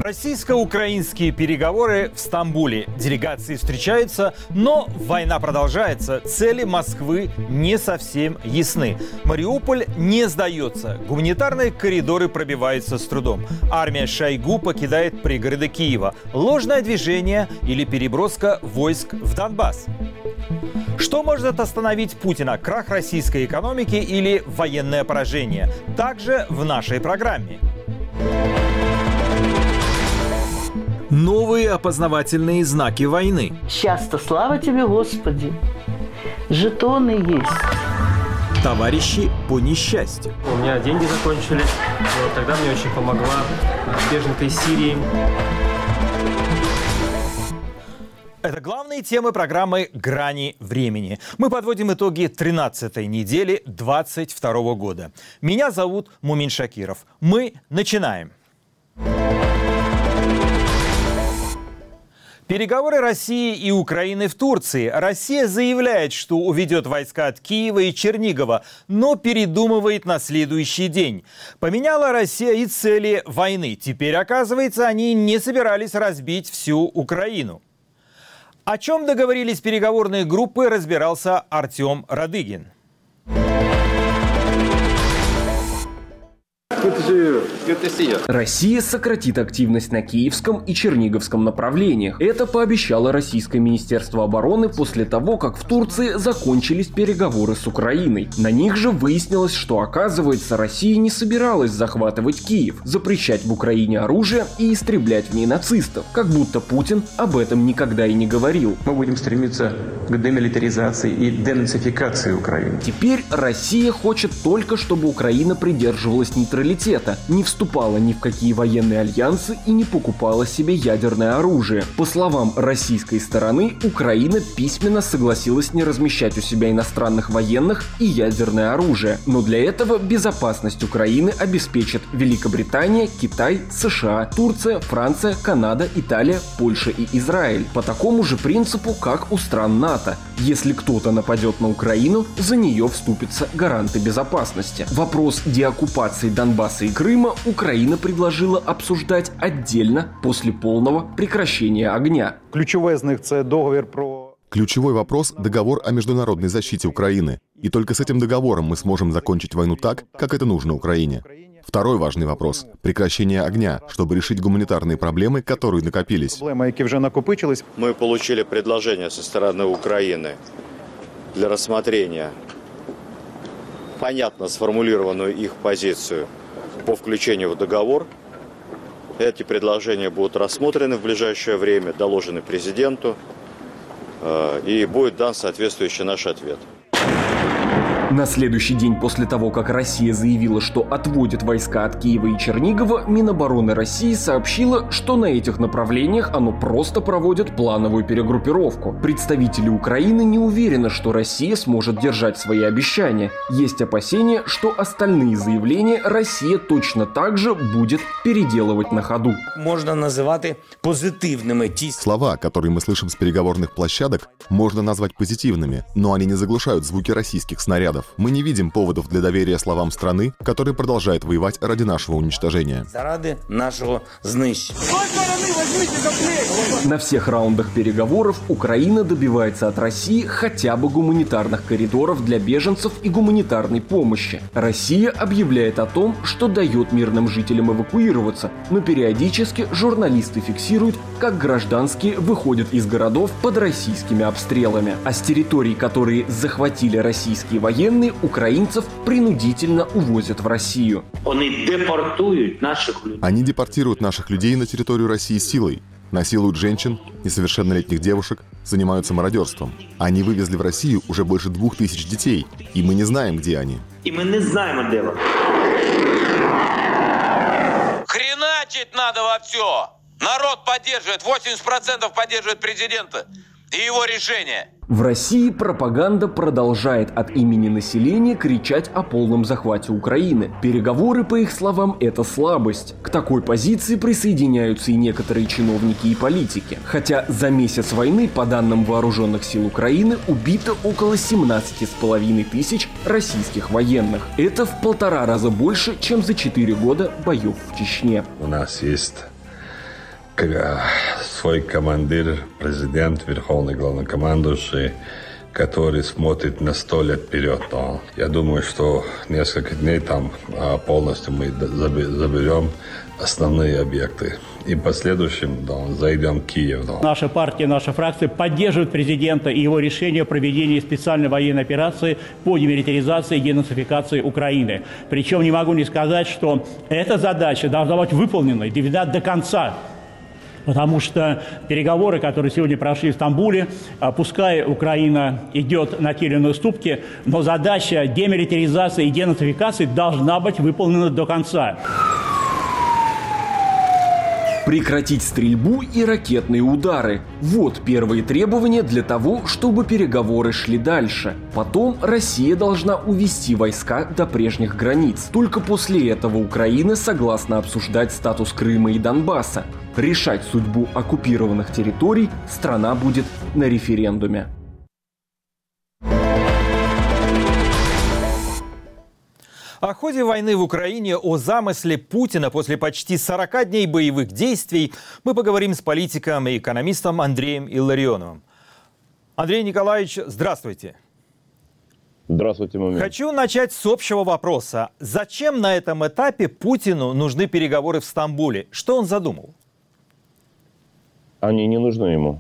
Российско-украинские переговоры в Стамбуле. Делегации встречаются, но война продолжается. Цели Москвы не совсем ясны. Мариуполь не сдается. Гуманитарные коридоры пробиваются с трудом. Армия Шойгу покидает пригороды Киева. Ложное движение или переброска войск в Донбасс. Что может остановить Путина? Крах российской экономики или военное поражение? Также в нашей программе. Новые опознавательные знаки войны. Часто, слава тебе, Господи, жетоны есть. Товарищи по несчастью. У меня деньги закончились, но тогда мне очень помогла беженка из Сирии. Это главные темы программы «Грани времени». Мы подводим итоги 13-й недели 2022 года. Меня зовут Мумин Шакиров. Мы начинаем. Переговоры России и Украины в Турции. Россия заявляет, что уведет войска от Киева и Чернигова, но передумывает на следующий день. Поменяла Россия и цели войны. Теперь, оказывается, они не собирались разбить всю Украину. О чем договорились переговорные группы, разбирался Артем Радыгин. Россия сократит активность на Киевском и Черниговском направлениях. Это пообещало Российское Министерство обороны после того, как в Турции закончились переговоры с Украиной. На них же выяснилось, что, оказывается, Россия не собиралась захватывать Киев, запрещать в Украине оружие и истреблять в ней нацистов. Как будто Путин об этом никогда и не говорил. Мы будем стремиться к демилитаризации и денацификации Украины. Теперь Россия хочет только, чтобы Украина придерживалась нейтралитета, не вступала ни в какие военные альянсы и не покупала себе ядерное оружие. По словам российской стороны, Украина письменно согласилась не размещать у себя иностранных военных и ядерное оружие. Но для этого безопасность Украины обеспечат Великобритания, Китай, США, Турция, Франция, Канада, Италия, Польша и Израиль. По такому же принципу, как у стран НАТО. Если кто-то нападет на Украину, за нее вступятся гаранты безопасности. Вопрос деоккупации Донбасса и Крыма Украина предложила обсуждать отдельно после полного прекращения огня. Ключовой вопрос – договор о международной защите Украины. И только с этим договором мы сможем закончить войну так, как это нужно Украине. Второй важный вопрос – прекращение огня, чтобы решить гуманитарные проблемы, которые накопились. Мы получили предложение со стороны Украины для рассмотрения, понятно сформулированную их позицию по включению в договор. Эти предложения будут рассмотрены в ближайшее время, доложены президенту, и будет дан соответствующий наш ответ. На следующий день после того, как Россия заявила, что отводит войска от Киева и Чернигова, Минобороны России сообщила, что на этих направлениях оно просто проводит плановую перегруппировку. Представители Украины не уверены, что Россия сможет держать свои обещания. Есть опасения, что остальные заявления Россия точно так же будет переделывать на ходу. Можно называть позитивными. Слова, которые мы слышим с переговорных площадок, можно назвать позитивными, но они не заглушают звуки российских снарядов. Мы не видим поводов для доверия словам страны, которая продолжает воевать ради нашего уничтожения. Заради нашего знищения. На всех раундах переговоров Украина добивается от России хотя бы гуманитарных коридоров для беженцев и гуманитарной помощи. Россия объявляет о том, что дает мирным жителям эвакуироваться, но периодически журналисты фиксируют, как гражданские выходят из городов под российскими обстрелами. А с территорий, которые захватили российские военные, украинцев принудительно увозят в Россию. Они депортируют наших людей на территорию России силой, насилуют женщин, несовершеннолетних девушек, занимаются мародерством. Они вывезли в Россию уже больше 2000 детей, и мы не знаем, где они. Хреначить надо во все! Народ поддерживает, 80% поддерживает президента и его решение. В России пропаганда продолжает от имени населения кричать о полном захвате Украины. Переговоры, по их словам, это слабость. К такой позиции присоединяются и некоторые чиновники и политики. Хотя за месяц войны, по данным Вооруженных сил Украины, убито около 17,5 тысяч российских военных. Это в 1,5 раза больше, чем за 4 года боев в Чечне. У нас есть свой командир, президент, верховный главнокомандующий, который смотрит на 100 лет вперед. Но я думаю, что несколько дней там полностью мы заберем основные объекты. И в последующем зайдем в Киев. Наша партия, наша фракция поддерживает президента и его решение о проведении специальной военной операции по демилитаризации и денацификации Украины. Причем не могу не сказать, что эта задача должна быть выполнена и доведена до конца. Потому что переговоры, которые сегодня прошли в Стамбуле, пускай Украина идет на те или иные уступки, но задача демилитаризации и денацификации должна быть выполнена до конца. Прекратить стрельбу и ракетные удары. Вот первые требования для того, чтобы переговоры шли дальше. Потом Россия должна увести войска до прежних границ. Только после этого Украина согласна обсуждать статус Крыма и Донбасса. Решать судьбу оккупированных территорий страна будет на референдуме. О ходе войны в Украине, о замысле Путина после почти 40 дней боевых действий мы поговорим с политиком и экономистом Андреем Илларионовым. Андрей Николаевич, здравствуйте. Здравствуйте, Мумин. Хочу начать с общего вопроса. Зачем на этом этапе Путину нужны переговоры в Стамбуле? Что он задумал? Они не нужны ему.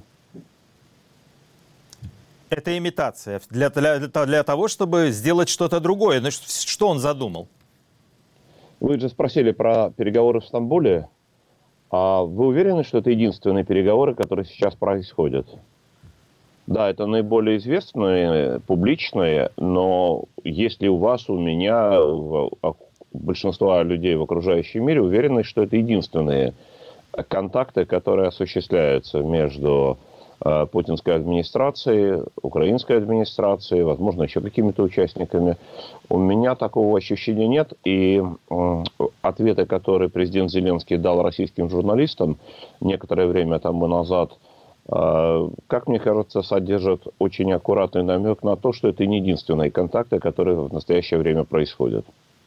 Это имитация для того, чтобы сделать что-то другое. Значит, что он задумал? Вы же спросили про переговоры в Стамбуле. А вы уверены, что это единственные переговоры, которые сейчас происходят? Да, это наиболее известные, публичные, но если у вас, у меня, большинства людей в окружающем мире уверены, что это единственные контакты, которые осуществляются между путинской администрацией, украинской администрацией, возможно, еще какими-то участниками. У меня такого ощущения нет. И ответы, которые президент Зеленский дал российским журналистам некоторое время тому назад, как мне кажется, содержат очень аккуратный намек на то, что это не единственные контакты, которые в настоящее время происходят.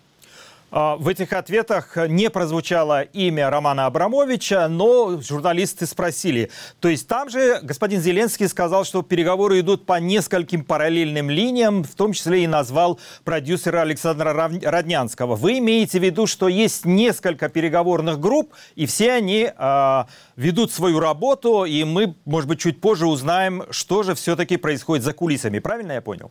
В этих ответах не прозвучало имя Романа Абрамовича, но журналисты спросили. То есть там же господин Зеленский сказал, что переговоры идут по нескольким параллельным линиям, в том числе и назвал продюсера Александра Роднянского. Вы имеете в виду, что есть несколько переговорных групп, и все они ведут свою работу, и мы, может быть, чуть позже узнаем, что же все-таки происходит за кулисами. Правильно я понял?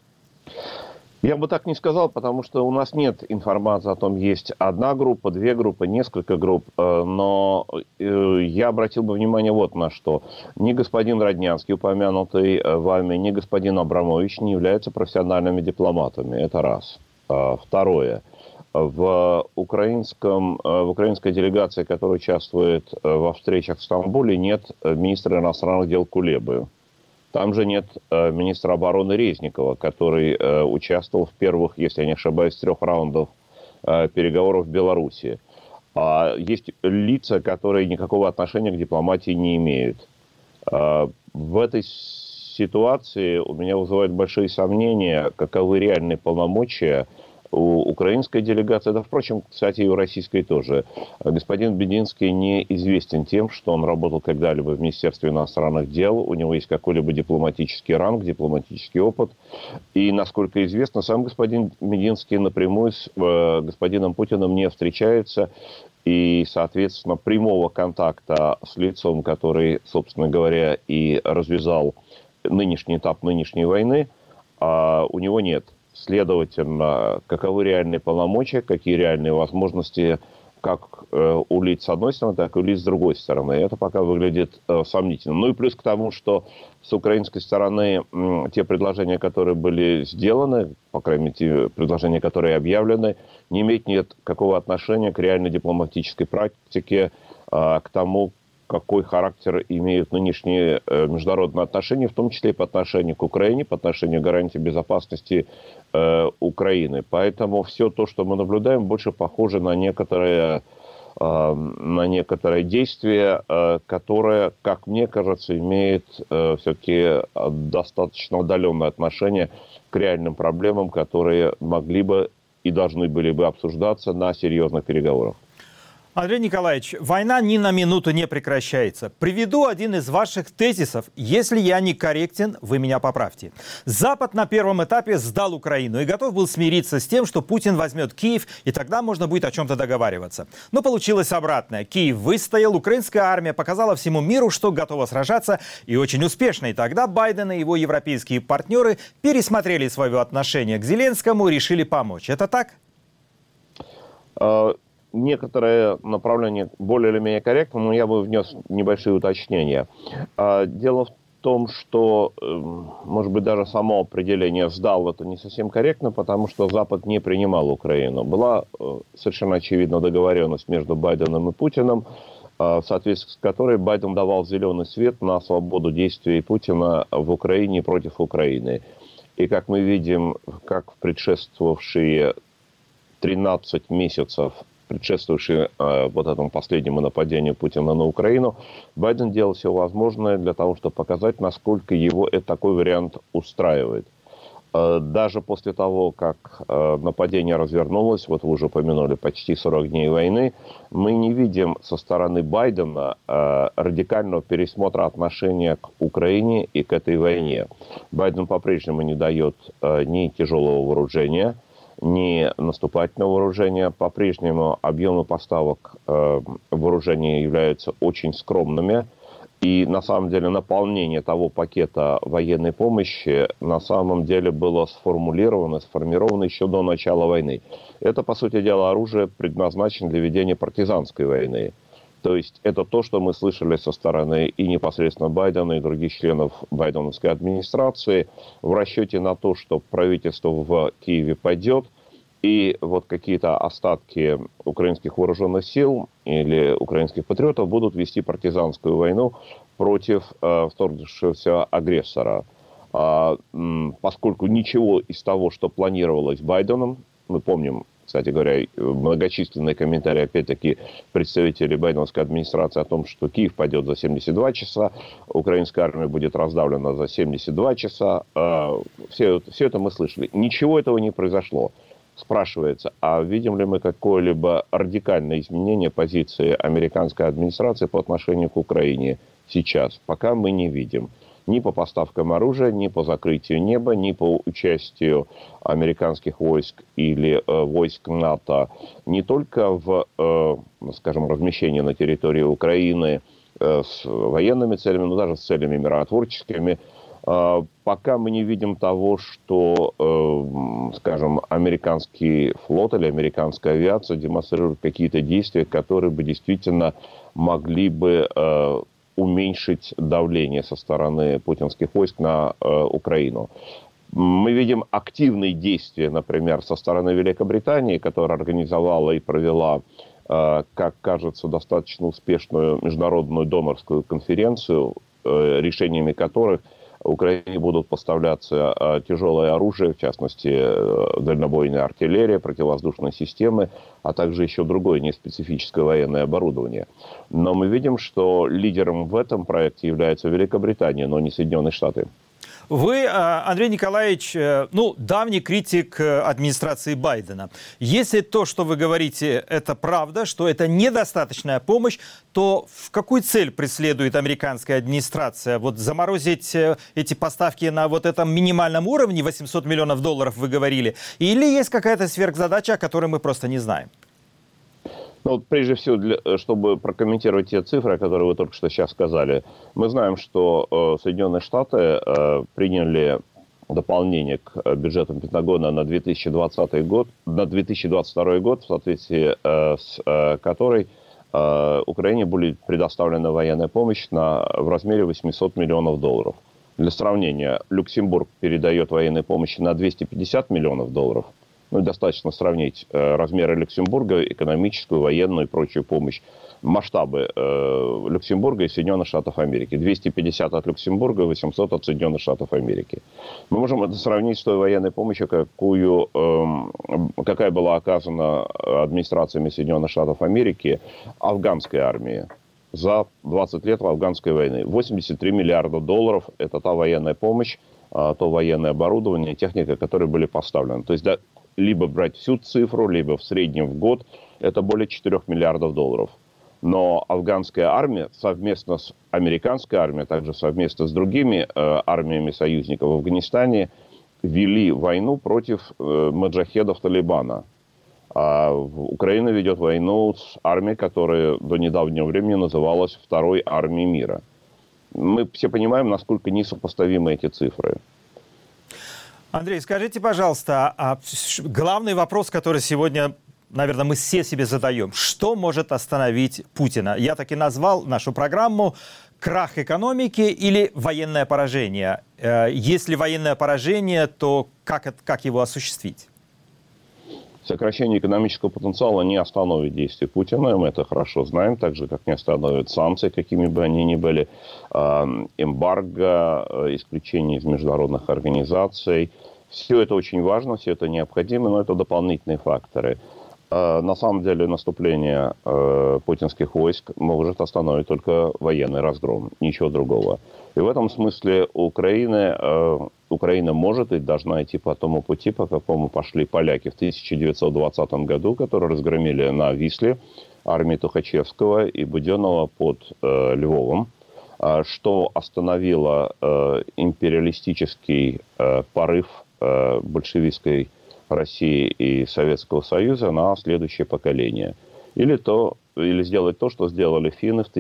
Я бы так не сказал, потому что у нас нет информации о том, есть одна группа, две группы, несколько групп. Но я обратил бы внимание вот на что. Ни господин Роднянский, упомянутый вами, ни господин Абрамович не являются профессиональными дипломатами. Это раз. Второе. В украинской делегации, которая участвует во встречах в Стамбуле, нет министра иностранных дел Кулебы. Там же нет министра обороны Резникова, который участвовал в первых, если я не ошибаюсь, 3 раундах переговоров в Беларуси. Есть лица, которые никакого отношения к дипломатии не имеют. В этой ситуации у меня вызывают большие сомнения, каковы реальные полномочия у украинской делегации, да, впрочем, кстати, и у российской тоже. Господин Бединский не известен тем, что он работал когда-либо в Министерстве иностранных дел, у него есть какой-либо дипломатический ранг, дипломатический опыт. И, насколько известно, сам господин Мединский напрямую с господином Путиным не встречается. И, соответственно, прямого контакта с лицом, который, собственно говоря, и развязал нынешний этап нынешней войны, у него нет. Следовательно, каковы реальные полномочия, какие реальные возможности как у лиц с одной стороны, так и у лиц с другой стороны. Это пока выглядит сомнительно. Ну и плюс к тому, что с украинской стороны те предложения, которые были сделаны, по крайней мере, те предложения, которые объявлены, не имеют никакого отношения к реальной дипломатической практике, к тому, какой характер имеют нынешние международные отношения, в том числе и по отношению к Украине, по отношению к гарантии безопасности Украины. Поэтому все то, что мы наблюдаем, больше похоже на некоторые действия, которые, как мне кажется, имеют все-таки достаточно удаленное отношение к реальным проблемам, которые могли бы и должны были бы обсуждаться на серьезных переговорах. Андрей Николаевич, война ни на минуту не прекращается. Приведу один из ваших тезисов. Если я не корректен, вы меня поправьте. Запад на первом этапе сдал Украину и готов был смириться с тем, что Путин возьмет Киев, и тогда можно будет о чем-то договариваться. Но получилось обратное. Киев выстоял, украинская армия показала всему миру, что готова сражаться, и очень успешно. И тогда Байден и его европейские партнеры пересмотрели свое отношение к Зеленскому и решили помочь. Это так? Некоторые направления более или менее корректны, но я бы внес небольшие уточнения. Дело в том, что, может быть, даже само определение «сдал» это не совсем корректно, потому что Запад не принимал Украину. Была совершенно очевидна договоренность между Байденом и Путиным, в соответствии с которой Байден давал зеленый свет на свободу действий Путина в Украине против Украины. И как мы видим, как в предшествовавшие 13 месяцев, предшествовавшие вот этому последнему нападению Путина на Украину, Байден делал все возможное для того, чтобы показать, насколько его такой вариант устраивает. Даже после того, как нападение развернулось, вот вы уже упомянули, почти 40 дней войны, мы не видим со стороны Байдена радикального пересмотра отношения к Украине и к этой войне. Байден по-прежнему не дает ни тяжелого вооружения, ни наступательного вооружения. По-прежнему объемы поставок вооружения являются очень скромными. И на самом деле наполнение того пакета военной помощи на самом деле было сформировано еще до начала войны. Это, по сути дела, оружие предназначено для ведения партизанской войны. То есть это то, что мы слышали со стороны и непосредственно Байдена, и других членов байденовской администрации в расчете на то, что правительство в Киеве пойдет, и вот какие-то остатки украинских вооруженных сил или украинских патриотов будут вести партизанскую войну против вторгнувшегося агрессора. Поскольку ничего из того, что планировалось Байденом, мы помним, кстати говоря, многочисленные комментарии, опять-таки, представителей байденовской администрации о том, что Киев пойдет за 72 часа, украинская армия будет раздавлена за 72 часа. Все это мы слышали. Ничего этого не произошло. Спрашивается, а видим ли мы какое-либо радикальное изменение позиции американской администрации по отношению к Украине сейчас? Пока мы не видим. Ни по поставкам оружия, ни по закрытию неба, ни по участию американских войск или войск НАТО не только в, скажем, размещении на территории Украины с военными целями, но даже с целями миротворческими. Пока мы не видим того, что, скажем, американский флот или американская авиация демонстрирует какие-то действия, которые бы действительно могли бы уменьшить давление со стороны путинских войск на Украину. Мы видим активные действия, например, со стороны Великобритании, которая организовала и провела, как кажется, достаточно успешную международную донорскую конференцию, решениями которых Украине будут поставляться тяжелое оружие, в частности, дальнобойная артиллерия, противовоздушные системы, а также еще другое неспецифическое военное оборудование. Но мы видим, что лидером в этом проекте является Великобритания, но не Соединенные Штаты. Вы, Андрей Николаевич, давний критик администрации Байдена. Если то, что вы говорите, это правда, что это недостаточная помощь, то в какую цель преследует американская администрация? Вот заморозить эти поставки на вот этом минимальном уровне, $800 миллионов вы говорили, или есть какая-то сверхзадача, о которой мы просто не знаем? Прежде всего, чтобы прокомментировать те цифры, которые вы только что сейчас сказали, мы знаем, что Соединенные Штаты приняли дополнение к бюджету Пентагона на 2020 год, на 2022 год, в соответствии с которой Украине будет предоставлена военная помощь в размере $800 миллионов. Для сравнения, Люксембург передает военной помощи на $250 миллионов. Достаточно сравнить размеры Люксембурга, экономическую, военную и прочую помощь. Масштабы Люксембурга и Соединенных Штатов Америки. 250 от Люксембурга, 800 от Соединенных Штатов Америки. Мы можем это сравнить с той военной помощью, какая была оказана администрациями Соединенных Штатов Америки афганской армии за 20 лет афганской войны. $83 миллиарда – это та военная помощь, то военное оборудование, техника, которые были поставлены. То есть, либо брать всю цифру, либо в среднем в год это более 4 миллиардов долларов. Но афганская армия совместно с американской армией, а также совместно с другими армиями союзников в Афганистане вели войну против маджахедов Талибана. А Украина ведет войну с армией, которая до недавнего времени называлась Второй армией мира. Мы все понимаем, насколько несопоставимы эти цифры. Андрей, скажите, пожалуйста, главный вопрос, который сегодня, наверное, мы все себе задаем. Что может остановить Путина? Я так и назвал нашу программу «Крах экономики» или «Военное поражение». Если военное поражение, то как его осуществить? Сокращение экономического потенциала не остановит действия Путина, мы это хорошо знаем, так же, как не остановит санкции, какими бы они ни были, эмбарго, исключение из международных организаций. Все это очень важно, все это необходимо, но это дополнительные факторы. На самом деле наступление путинских войск может остановить только военный разгром, ничего другого. И в этом смысле Украина может и должна идти по тому пути, по какому пошли поляки в 1920 году, которые разгромили на Висле армии Тухачевского и Буденного под Львовом, что остановило империалистический порыв большевистской России и Советского Союза на следующее поколение. Или сделать то, что сделали финны в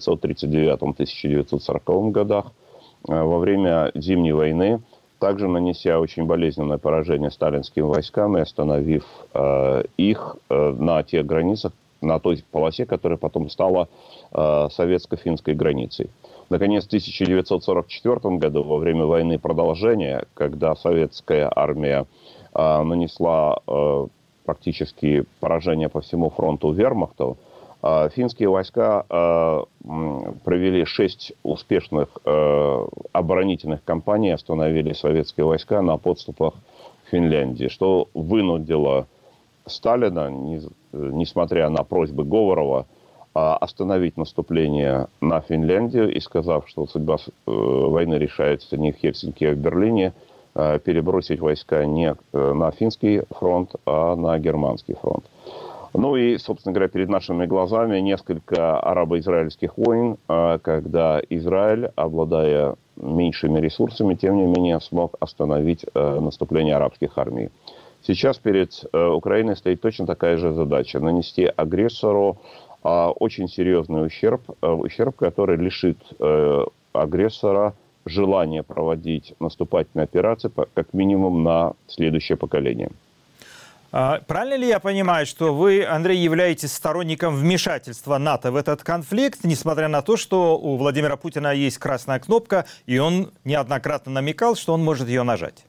1939-1940 годах во время Зимней войны, также нанеся очень болезненное поражение сталинским войскам и остановив их на тех границах, на той полосе, которая потом стала советско-финской границей. Наконец, в 1944 году, во время войны продолжения, когда советская армия нанесла практически поражение по всему фронту вермахту, финские войска провели 6 успешных оборонительных кампаний, остановили советские войска на подступах к Финляндии, что вынудило Сталина, несмотря на просьбы Говорова, остановить наступление на Финляндию и, сказав, что судьба войны решается не в Хельсинки, а в Берлине, перебросить войска не на финский фронт, а на германский фронт. Ну и, собственно говоря, перед нашими глазами несколько арабо-израильских войн, когда Израиль, обладая меньшими ресурсами, тем не менее смог остановить наступление арабских армий. Сейчас перед Украиной стоит точно такая же задача – нанести агрессору очень серьезный ущерб, который лишит агрессора желания проводить наступательные операции как минимум на следующее поколение. Правильно ли я понимаю, что вы, Андрей, являетесь сторонником вмешательства НАТО в этот конфликт, несмотря на то, что у Владимира Путина есть красная кнопка, и он неоднократно намекал, что он может ее нажать?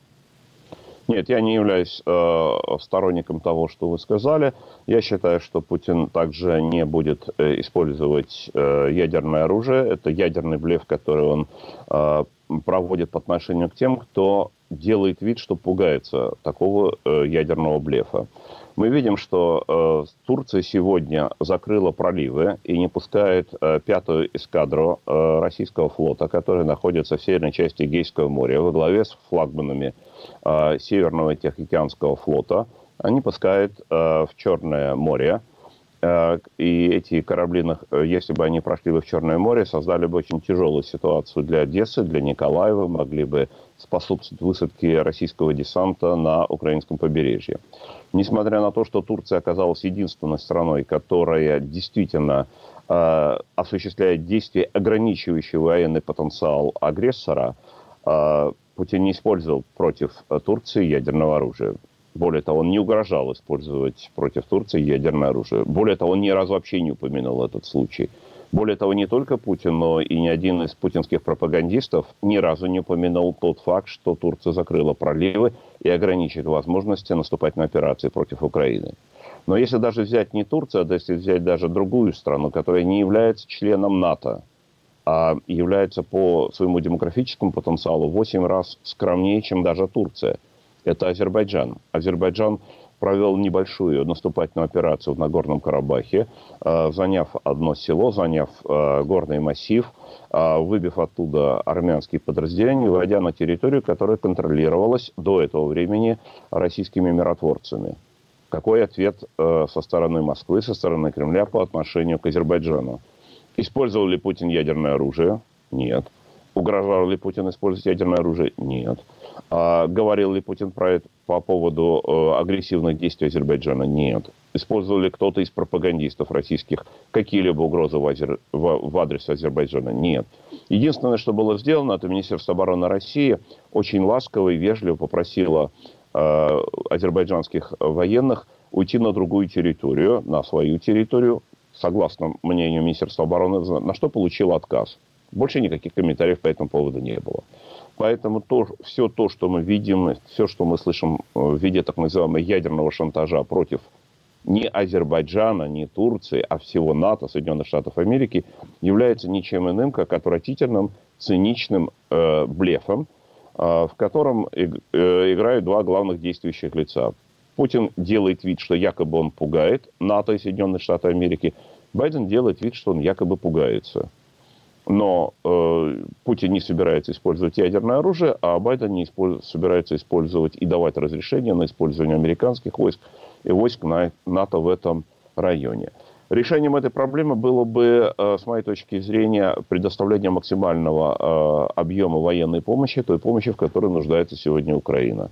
Нет, я не являюсь сторонником того, что вы сказали. Я считаю, что Путин также не будет использовать ядерное оружие. Это ядерный блеф, который он проводит по отношению к тем, кто делает вид, что пугается такого ядерного блефа. Мы видим, что Турция сегодня закрыла проливы и не пускает 5-ю эскадру российского флота, которая находится в северной части Эгейского моря, во главе с флагманами Северного Тихоокеанского флота. Они пускают в Черное море. И эти корабли, если бы они прошли бы в Черное море, создали бы очень тяжелую ситуацию для Одессы, для Николаева, могли бы способствовать высадке российского десанта на украинском побережье. Несмотря на то, что Турция оказалась единственной страной, которая действительно осуществляет действия, ограничивающие военный потенциал агрессора, Путин не использовал против Турции ядерного оружия. Более того, он не угрожал использовать против Турции ядерное оружие. Более того, он ни разу вообще не упомянул этот случай. Более того, не только Путин, но и ни один из путинских пропагандистов ни разу не упомянул тот факт, что Турция закрыла проливы и ограничит возможности наступательной операции против Украины. Но если даже взять не Турцию, а если взять даже другую страну, которая не является членом НАТО, а является по своему демографическому потенциалу в 8 раз скромнее, чем даже Турция, это Азербайджан. Азербайджан провел небольшую наступательную операцию в Нагорном Карабахе, заняв одно село, заняв горный массив, выбив оттуда армянские подразделения, войдя на территорию, которая контролировалась до этого времени российскими миротворцами. Какой ответ со стороны Москвы, со стороны Кремля по отношению к Азербайджану? Использовал ли Путин ядерное оружие? Нет. Угрожал ли Путин использовать ядерное оружие? Нет. Говорил ли Путин про это по поводу агрессивных действий Азербайджана? Нет. Использовал ли кто-то из пропагандистов российских какие-либо угрозы в адрес Азербайджана? Нет. Единственное, что было сделано, это Министерство обороны России очень ласково и вежливо попросило азербайджанских военных уйти на другую территорию, на свою территорию, согласно мнению Министерства обороны, на что получил отказ. Больше никаких комментариев по этому поводу не было. Поэтому все то, что мы видим, все, что мы слышим в виде так называемого ядерного шантажа против не Азербайджана, не Турции, а всего НАТО, Соединенных Штатов Америки, является ничем иным, как отвратительным, циничным блефом, в котором играют два главных действующих лица. Путин делает вид, что якобы он пугает НАТО и Соединенные Штаты Америки. Байден делает вид, что он якобы пугается. Но Путин не собирается использовать ядерное оружие, а Байден не собирается использовать и давать разрешение на использование американских войск и войск НАТО в этом районе. Решением этой проблемы было бы, с моей точки зрения, предоставление максимального объема военной помощи, той помощи, в которой нуждается сегодня Украина.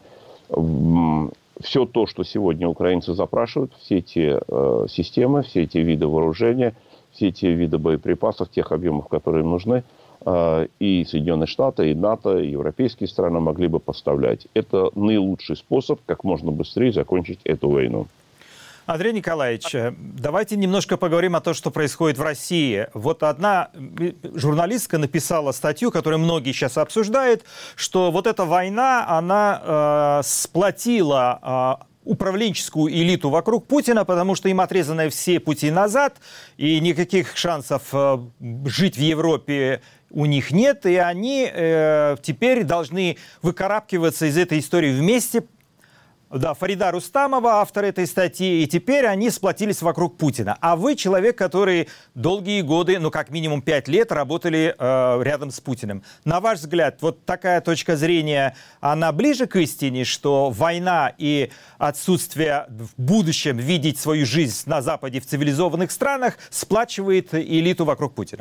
Все то, что сегодня украинцы запрашивают, все эти системы, все эти виды вооружения, все эти виды боеприпасов, тех объемов, которые им нужны, и Соединенные Штаты, и НАТО, и европейские страны могли бы поставлять. Это наилучший способ как можно быстрее закончить эту войну. Андрей Николаевич, давайте немножко поговорим о том, что происходит в России. Вот одна журналистка написала статью, которую многие сейчас обсуждают, что вот эта война, она сплотила управленческую элиту вокруг Путина, потому что им отрезаны все пути назад, и никаких шансов жить в Европе у них нет, и они теперь должны выкарабкиваться из этой истории вместе. Да, Фарида Рустамова, автор этой статьи, и теперь они сплотились вокруг Путина. А вы человек, который долгие годы, ну как минимум 5 лет, работали рядом с Путиным. На ваш взгляд, вот такая точка зрения, она ближе к истине, что война и отсутствие в будущем видеть свою жизнь на Западе в цивилизованных странах сплачивает элиту вокруг Путина?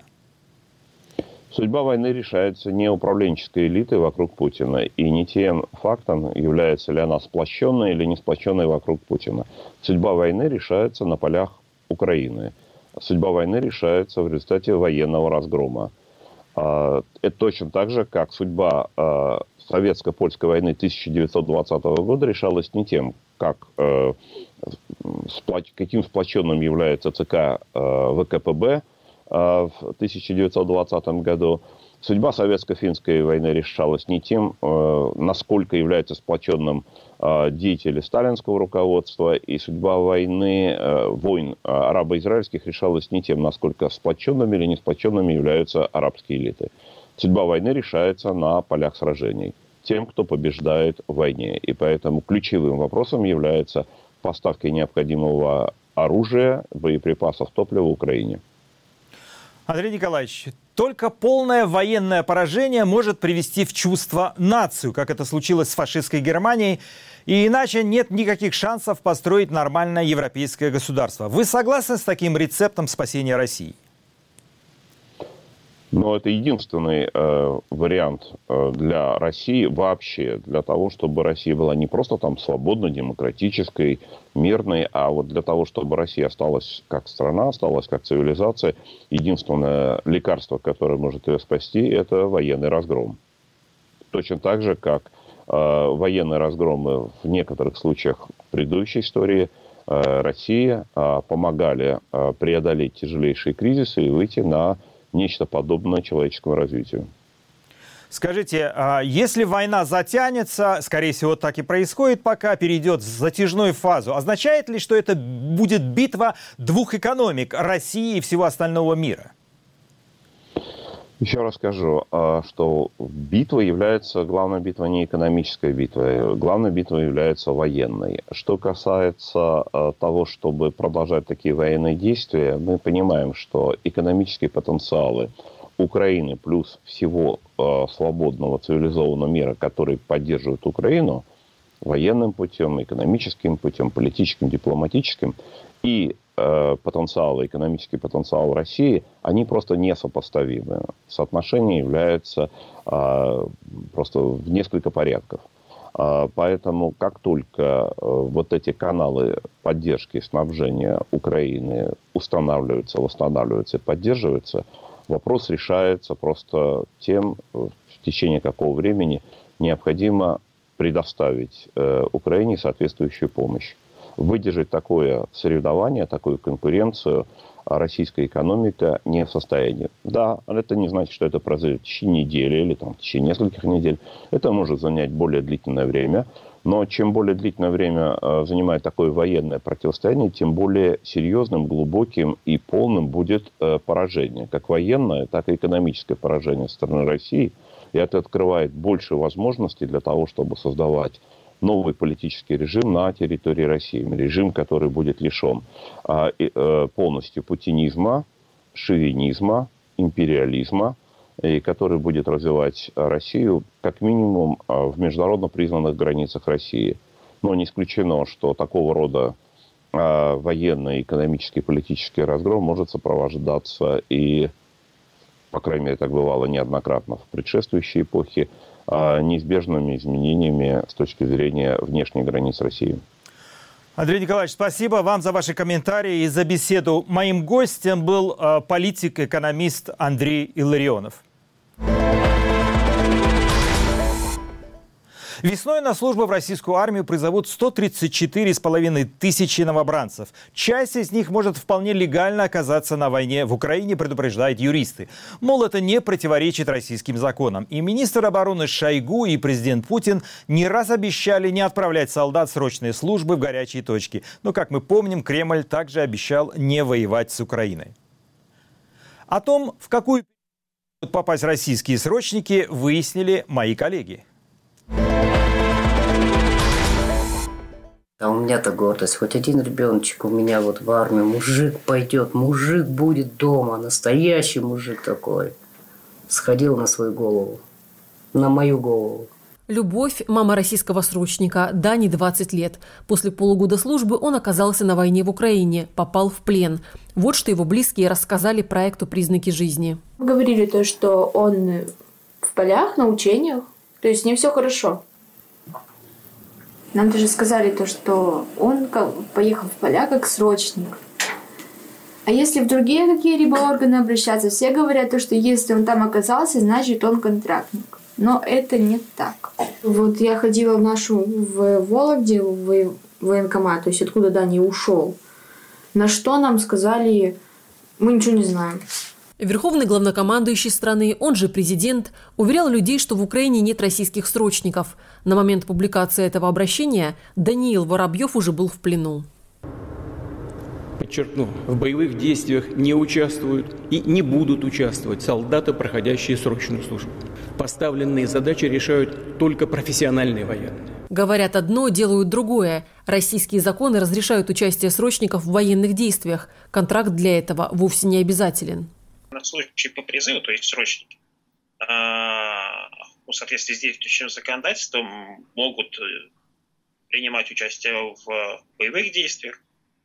Судьба войны решается не управленческой элитой вокруг Путина и не тем фактом, является ли она сплощенной или не сплощенной вокруг Путина. Судьба войны решается на полях Украины. Судьба войны решается в результате военного разгрома. Это точно так же, как судьба советско-польской войны 1920 года решалась не тем, каким сплоченным является ЦК ВКПБ в 1920 году. Судьба советско-финской войны решалась не тем, насколько является сплоченным деятели сталинского руководства, и судьба войн арабо-израильских решалась не тем, насколько сплоченными или не сплоченными являются арабские элиты. Судьба войны решается на полях сражений, тем, кто побеждает в войне. И поэтому ключевым вопросом является поставка необходимого оружия, боеприпасов, топлива Украине. Андрей Николаевич, только полное военное поражение может привести в чувство нацию, как это случилось с фашистской Германией, и иначе нет никаких шансов построить нормальное европейское государство. Вы согласны с таким рецептом спасения России? Но это единственный вариант для России вообще, для того, чтобы Россия была не просто там свободной, демократической, мирной, а вот для того, чтобы Россия осталась как страна, осталась как цивилизация, единственное лекарство, которое может ее спасти, это военный разгром. Точно так же, как военные разгромы в некоторых случаях предыдущей истории России помогали преодолеть тяжелейшие кризисы и выйти на нечто подобное человеческому развитию. Скажите, если война затянется, скорее всего, так и происходит, пока перейдет в затяжную фазу, означает ли, что это будет битва двух экономик, России и всего остального мира? Еще раз скажу, что главная битва не экономической битвой, главной битвой является военной. Что касается того, чтобы продолжать такие военные действия, мы понимаем, что экономические потенциалы Украины плюс всего свободного цивилизованного мира, который поддерживает Украину, военным путем, экономическим путем, политическим, дипломатическим. И потенциал, экономический потенциал России, они просто несопоставимы. Соотношение является просто в несколько порядков. Поэтому как только вот эти каналы поддержки и снабжения Украины устанавливаются, восстанавливаются и поддерживаются, вопрос решается просто тем, в течение какого времени необходимо предоставить Украине соответствующую помощь. Выдержать такое соревнование, такую конкуренцию российская экономика не в состоянии. Да, это не значит, что это произойдет в течение недели или в течение нескольких недель. Это может занять более длительное время. Но чем более длительное время занимает такое военное противостояние, тем более серьезным, глубоким и полным будет поражение. Как военное, так и экономическое поражение со стороны России. И это открывает больше возможностей для того, чтобы создавать новый политический режим на территории России. Режим, который будет лишен полностью путинизма, шовинизма, империализма, и который будет развивать Россию как минимум в международно признанных границах России. Но не исключено, что такого рода военный, экономический, политический разгром может сопровождаться и, по крайней мере, так бывало неоднократно в предшествующей эпохе, неизбежными изменениями с точки зрения внешних границ России. Андрей Николаевич, спасибо вам за ваши комментарии и за беседу. Моим гостем был политик-экономист Андрей Илларионов. Весной на службу в российскую армию призовут 134,5 тысячи новобранцев. Часть из них может вполне легально оказаться на войне в Украине, предупреждают юристы. Мол, это не противоречит российским законам. И министр обороны Шойгу, и президент Путин не раз обещали не отправлять солдат в срочные службы в горячие точки. Но, как мы помним, Кремль также обещал не воевать с Украиной. О том, в какую будут попасть российские срочники, выяснили мои коллеги. А у меня-то гордость. Хоть один ребеночек у меня вот в армию. Мужик пойдет, мужик будет дома. Настоящий мужик такой. Сходил на свою голову. На мою голову. Любовь, мама российского срочника, Дане 20 лет. После полугода службы он оказался на войне в Украине, попал в плен. Вот что его близкие рассказали проекту «Признаки жизни». Говорили то, что он в полях, на учениях. То есть не все хорошо. Нам даже сказали то, что он поехал в поля как срочник. А если в другие какие-либо органы обращаться, все говорят то, что если он там оказался, значит он контрактник. Но это не так. Вот я ходила в Вологде, в военкомат, то есть откуда Даня ушел. На что нам сказали, мы ничего не знаем. Верховный главнокомандующий страны, он же президент, уверял людей, что в Украине нет российских срочников. На момент публикации этого обращения Даниил Воробьев уже был в плену. Подчеркну, в боевых действиях не участвуют и не будут участвовать солдаты, проходящие срочную службу. Поставленные задачи решают только профессиональные военные. Говорят одно, делают другое. Российские законы разрешают участие срочников в военных действиях. Контракт для этого вовсе не обязателен. На случай по призыву, то есть срочники, в соответствии с действующим законодательством, могут принимать участие в боевых действиях,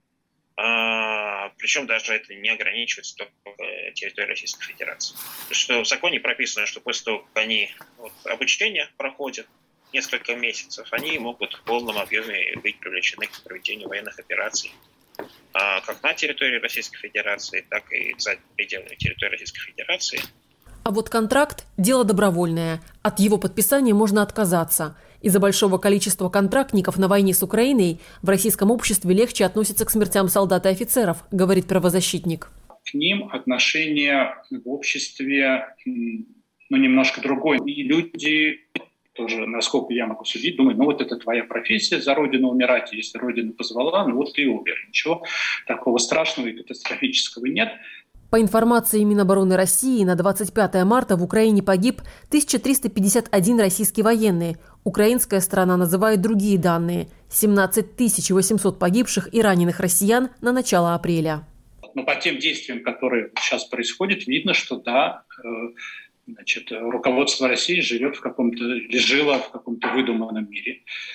причем даже это не ограничивается только территорией Российской Федерации. Что в законе прописано, что после того, как они обучение проходят несколько месяцев, они могут в полном объеме быть привлечены к проведению военных операций как на территории Российской Федерации, так и за пределами территории Российской Федерации. А вот контракт – дело добровольное. От его подписания можно отказаться. Из-за большого количества контрактников на войне с Украиной в российском обществе легче относятся к смертям солдат и офицеров, говорит правозащитник. К ним отношение в обществе немножко другое. И люди тоже, насколько я могу судить, думают, вот это твоя профессия, за Родину умирать, если Родина позвала, вот ты и умер. Ничего такого страшного и катастрофического нет. По информации Минобороны России, на 25 марта в Украине погиб 1351 российский военный. Украинская сторона называет другие данные – 17 800 погибших и раненых россиян на начало апреля. Но по тем действиям, которые сейчас происходят, видно, что да, значит, руководство России живет в каком-то, или жило в каком-то выдуманном мире.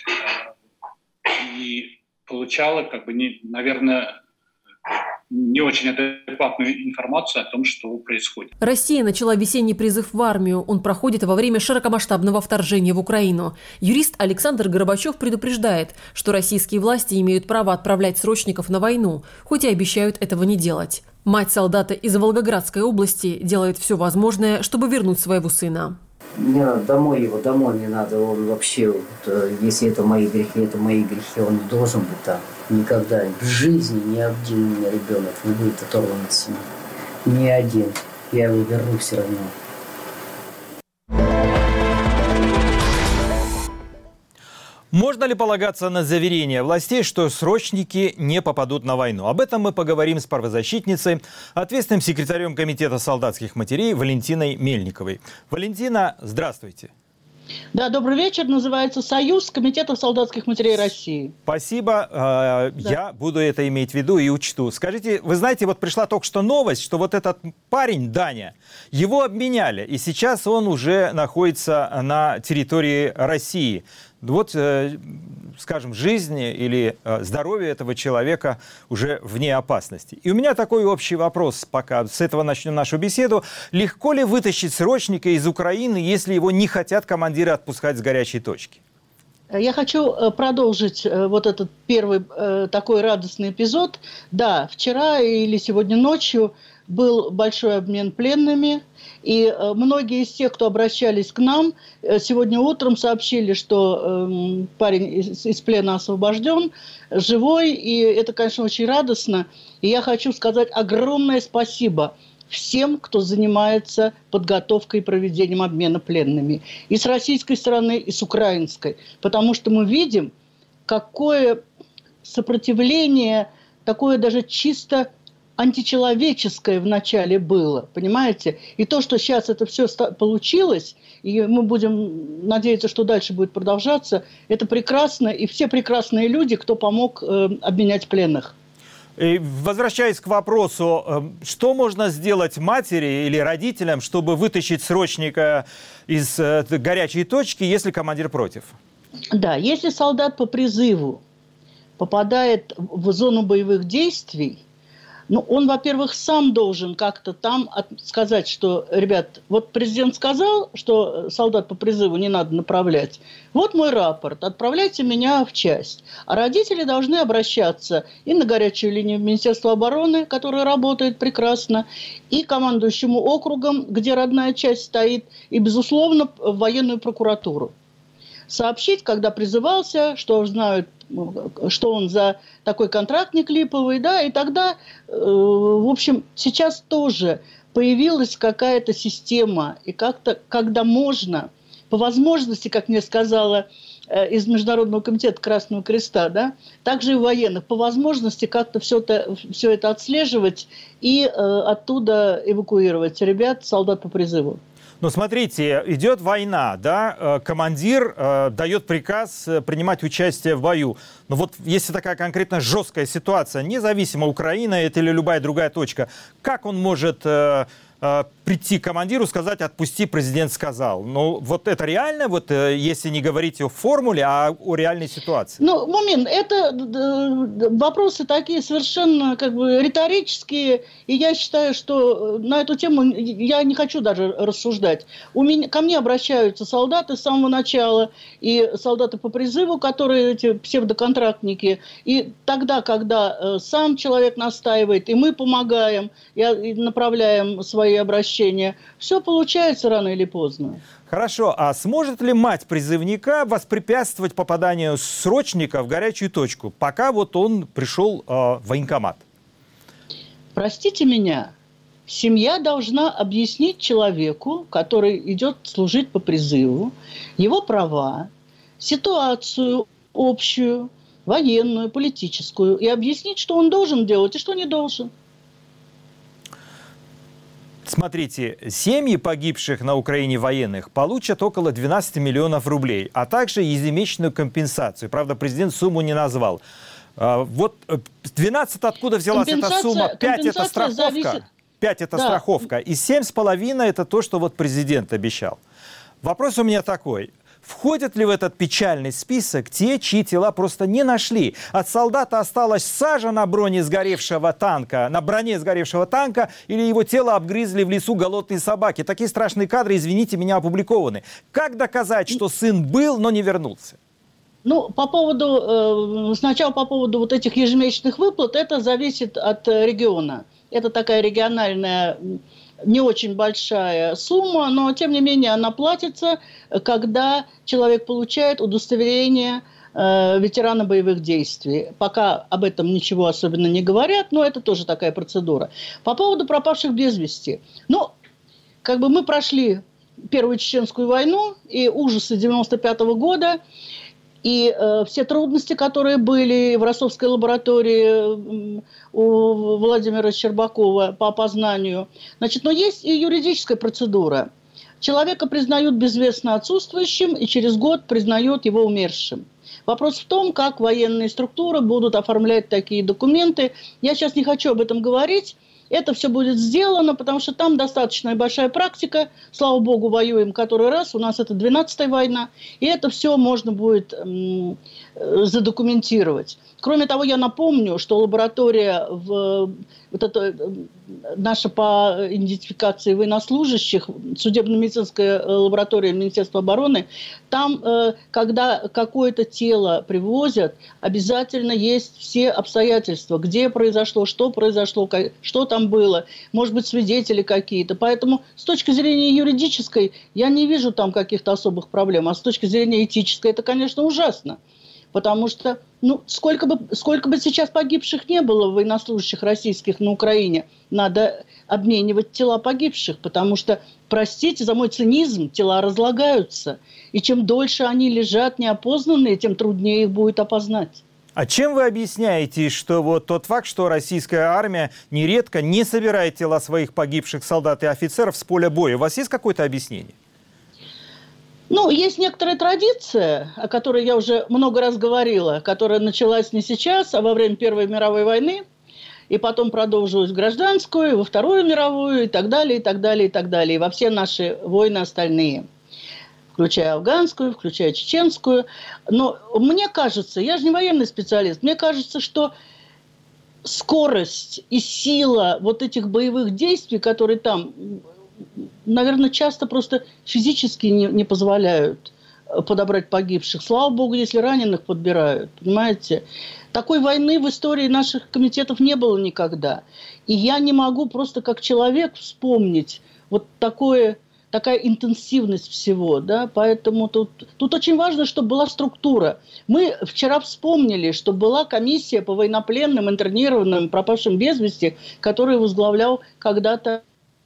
И получало, как бы, наверное, не очень адекватную информацию о том, что происходит. Россия начала весенний призыв в армию. Он проходит во время широкомасштабного вторжения в Украину. Юрист Александр Горбачев предупреждает, что российские власти имеют право отправлять срочников на войну, хоть и обещают этого не делать. Мать солдата из Волгоградской области делает все возможное, чтобы вернуть своего сына. Мне домой не надо. Он вообще, если это мои грехи, он не должен быть там. Никогда в жизни ни один у меня ребенок не будет оторван от семьи. Ни один. Я его верну все равно. Можно ли полагаться на заверение властей, что срочники не попадут на войну? Об этом мы поговорим с правозащитницей, ответственным секретарем Комитета солдатских матерей Валентиной Мельниковой. Валентина, здравствуйте. Да, добрый вечер. Называется «Союз комитетов солдатских матерей России». Спасибо. Да. Я буду это иметь в виду и учту. Скажите, вы знаете, вот пришла только что новость, что вот этот парень, Даня, его обменяли, и сейчас он уже находится на территории России. Вот, скажем, жизнь или здоровье этого человека уже вне опасности. И у меня такой общий вопрос, пока с этого начнем нашу беседу. Легко ли вытащить срочника из Украины, если его не хотят командиры отпускать с горячей точки? Я хочу продолжить вот этот первый такой радостный эпизод. Да, вчера или сегодня ночью был большой обмен пленными, и многие из тех, кто обращались к нам, сегодня утром сообщили, что парень из плена освобожден, живой, и это, конечно, очень радостно. И я хочу сказать огромное спасибо всем, кто занимается подготовкой и проведением обмена пленными. И с российской стороны, и с украинской. Потому что мы видим, какое сопротивление, такое даже чисто античеловеческое вначале было, понимаете? И то, что сейчас это все получилось, и мы будем надеяться, что дальше будет продолжаться, это прекрасно, и все прекрасные люди, кто помог обменять пленных. И возвращаясь к вопросу, что можно сделать матери или родителям, чтобы вытащить срочника из горячей точки, если командир против? Да, если солдат по призыву попадает в зону боевых действий, ну, он, во-первых, сам должен как-то там сказать, что, ребят, вот президент сказал, что солдат по призыву не надо направлять. Вот мой рапорт, отправляйте меня в часть. А родители должны обращаться и на горячую линию Министерства обороны, которая работает прекрасно, и командующему округом, где родная часть стоит, и, безусловно, в военную прокуратуру. Сообщить, когда призывался, что знают, что он за такой контрактник липовый, да, и тогда, в общем, сейчас тоже появилась какая-то система, и как-то, когда можно, по возможности, как мне сказала из Международного комитета Красного Креста, да, также и военных, по возможности как-то все это отслеживать и оттуда эвакуировать ребят, солдат по призыву. Ну, смотрите, идет война, да, командир дает приказ принимать участие в бою. Но вот если такая конкретно жесткая ситуация, независимо, Украина это или любая другая точка, как он может прийти к командиру, сказать, отпусти, президент сказал? Ну, вот это реально, вот если не говорить о формуле, а о реальной ситуации? Ну, момент, это вопросы такие совершенно как бы риторические, и я считаю, что на эту тему я не хочу даже рассуждать. Ко мне обращаются солдаты с самого начала, и солдаты по призыву, которые эти псевдоконтрактники, и тогда, когда сам человек настаивает, и мы помогаем, и направляем свои обращения, все получается рано или поздно. Хорошо, а сможет ли мать призывника воспрепятствовать попаданию срочника в горячую точку, пока вот он пришел в военкомат? Простите меня, семья должна объяснить человеку, который идет служить по призыву, его права, ситуацию общую, военную, политическую, и объяснить, что он должен делать и что не должен. Смотрите, семьи погибших на Украине военных получат около 12 миллионов рублей, а также ежемесячную компенсацию. Правда, президент сумму не назвал. Вот 12 откуда взялась эта сумма? 5 это страховка? 5 это страховка, и 7,5 это то, что вот президент обещал. Вопрос у меня такой. Входят ли в этот печальный список те, чьи тела просто не нашли? От солдата осталась сажа на броне сгоревшего танка, или его тело обгрызли в лесу голодные собаки? Такие страшные кадры, извините меня, опубликованы. Как доказать, что сын был, но не вернулся? Ну, сначала по поводу вот этих ежемесячных выплат, это зависит от региона. Это такая региональная, не очень большая сумма, но, тем не менее, она платится, когда человек получает удостоверение ветерана боевых действий. Пока об этом ничего особенно не говорят, но это тоже такая процедура. По поводу пропавших без вести. Ну, как бы мы прошли Первую Чеченскую войну и ужасы 1995 года, и все трудности, которые были в Ростовской лаборатории у Владимира Щербакова по опознанию. Значит, но есть и юридическая процедура. Человека признают безвестно отсутствующим и через год признают его умершим. Вопрос в том, как военные структуры будут оформлять такие документы. Я сейчас не хочу об этом говорить. Это все будет сделано, потому что там достаточно большая практика. Слава богу, воюем который раз. У нас это 12-я война. И это все можно будет задокументировать. Кроме того, я напомню, что лаборатория наша по идентификации военнослужащих, судебно-медицинская лаборатория Министерства обороны, там, когда какое-то тело привозят, обязательно есть все обстоятельства, где произошло, что там было, может быть, свидетели какие-то. Поэтому с точки зрения юридической я не вижу там каких-то особых проблем, а с точки зрения этической это, конечно, ужасно. Потому что, сколько бы сейчас погибших не было военнослужащих российских на Украине, надо обменивать тела погибших, потому что, простите за мой цинизм, тела разлагаются. И чем дольше они лежат неопознанные, тем труднее их будет опознать. А чем вы объясняете, что вот тот факт, что российская армия нередко не собирает тела своих погибших солдат и офицеров с поля боя? У вас есть какое-то объяснение? Есть некоторая традиция, о которой я уже много раз говорила, которая началась не сейчас, а во время Первой мировой войны, и потом продолжилась в гражданскую, во Вторую мировую, и так далее, и так далее, и так далее, и во все наши войны остальные, включая афганскую, включая чеченскую. Но мне кажется, я же не военный специалист, мне кажется, что скорость и сила вот этих боевых действий, которые там, наверное, часто просто физически не позволяют подобрать погибших. Слава богу, если раненых подбирают, понимаете? Такой войны в истории наших комитетов не было никогда. И я не могу просто как человек вспомнить вот такая интенсивность всего, да, поэтому тут очень важно, чтобы была структура. Мы вчера вспомнили, что была комиссия по военнопленным, интернированным, пропавшим без вести, которую возглавлял когда-то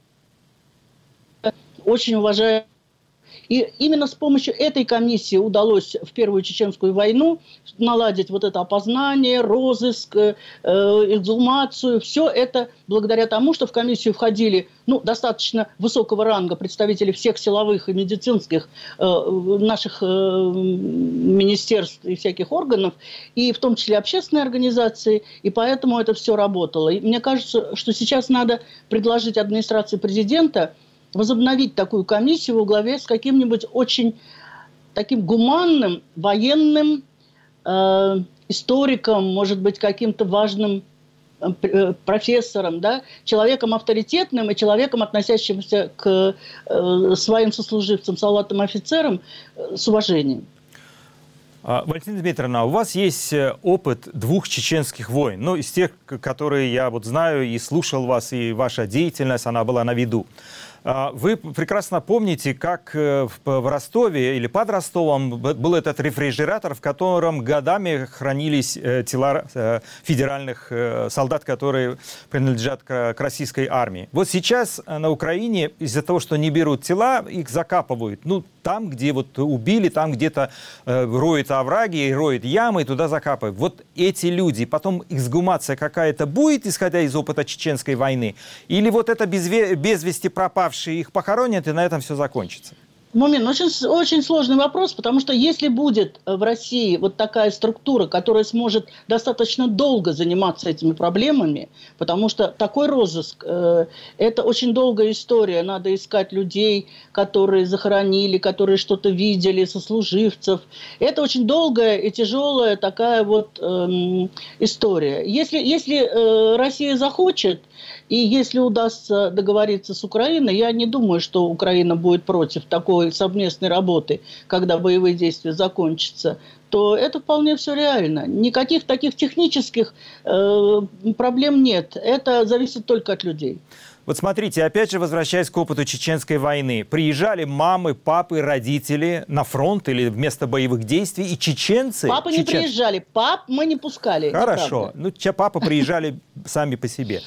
очень уважаемый. И именно с помощью этой комиссии удалось в Первую Чеченскую войну наладить вот это опознание, розыск, эксгумацию. Все это благодаря тому, что в комиссию входили достаточно высокого ранга представители всех силовых и медицинских наших министерств и всяких органов, и в том числе общественные организации, и поэтому это все работало. И мне кажется, что сейчас надо предложить администрации президента возобновить такую комиссию во главе с каким-нибудь очень таким гуманным, военным историком, может быть, каким-то важным профессором, да, человеком авторитетным и человеком, относящимся к своим сослуживцам, солдатам, офицерам с уважением. Валентина Дмитриевна, у вас есть опыт 2 чеченских войн, из тех, которые я знаю и слушал вас, и ваша деятельность, она была на виду. Вы прекрасно помните, как в Ростове или под Ростовом был этот рефрижератор, в котором годами хранились тела федеральных солдат, которые принадлежат к российской армии. Вот сейчас на Украине из-за того, что не берут тела, их закапывают. Там, где убили, там где-то роют овраги, роют ямы и туда закапывают. Вот эти люди, потом эксгумация какая-то будет, исходя из опыта Чеченской войны? Или вот это без вести пропавшие их похоронят, и на этом все закончится? Мумин, очень сложный вопрос, потому что если будет в России вот такая структура, которая сможет достаточно долго заниматься этими проблемами, потому что такой розыск это очень долгая история, надо искать людей, которые захоронили, которые что-то видели, сослуживцев. Это очень долгая и тяжелая такая вот история. Если Россия захочет, и если удастся договориться с Украиной, я не думаю, что Украина будет против такой совместной работы, когда боевые действия закончатся, то это вполне все реально. Никаких таких технических проблем нет. Это зависит только от людей. Вот смотрите, опять же, возвращаясь к опыту Чеченской войны. Приезжали мамы, папы, родители на фронт или в место боевых действий, и чеченцы... Папы не приезжали, пап мы не пускали. Хорошо. Ну, папы приезжали сами по себе.